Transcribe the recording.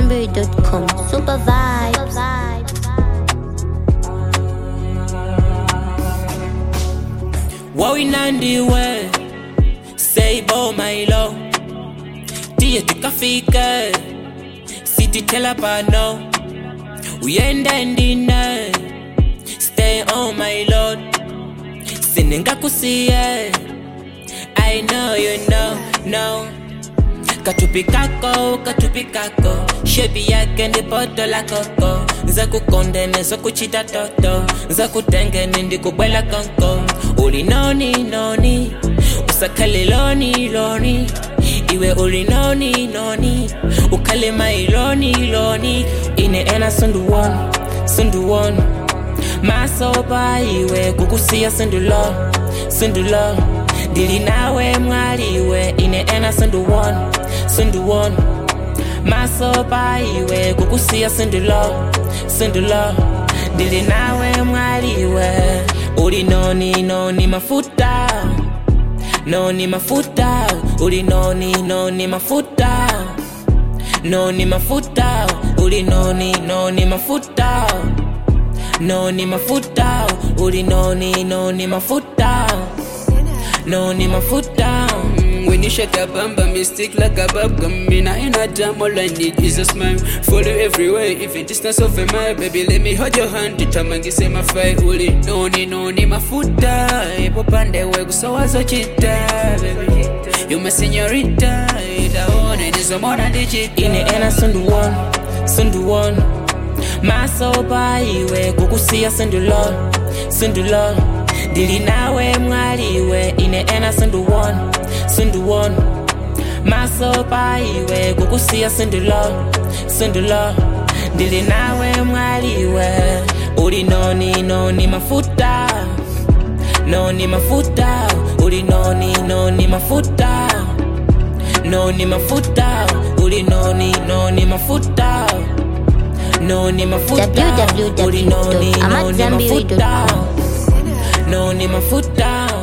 AmadZanbury.com. Super vibes. Wawinandiwe say bo my love tiye tukafike sitithela pano uyenda ndine stay on my lord sinengakusiye I know you know katupikako shebi yake ndi poto la koko nzakukondene zokuchita toto nzakutengene ndikubwela konko uli noni usakhale loni iwe uli noni ukhale mai loni ine ena sundu one masoba iwe kukusiya sundulo dili nawe mwaliwe ine ena sundu one masoba iwe kukusiya sundulo dili nawe mwaliwe uli noni mafuta uli noni mafuta uli noni mafuta uli noni mafuta When you shake a bamba, me stick like a bubblegum. Me not in a jam, all I need is a smile. Follow everywhere, even distance of a mile. Baby, let me hold your hand, tutamangi say my fight. Uli noni mafuta, ipopande wegu so wazochita. Baby, you my señorita, itaone nizomona digit. Ine ena sundu one masoba iwe kukusiya sundulo dili nawe mwaliwe ine ena sundu one masoba iwe kukusiya sundulo dili nawe mwaliwe uli noni mafuta uli noni mafuta uli noni mafuta www.amadzanbury.com. noni mafuta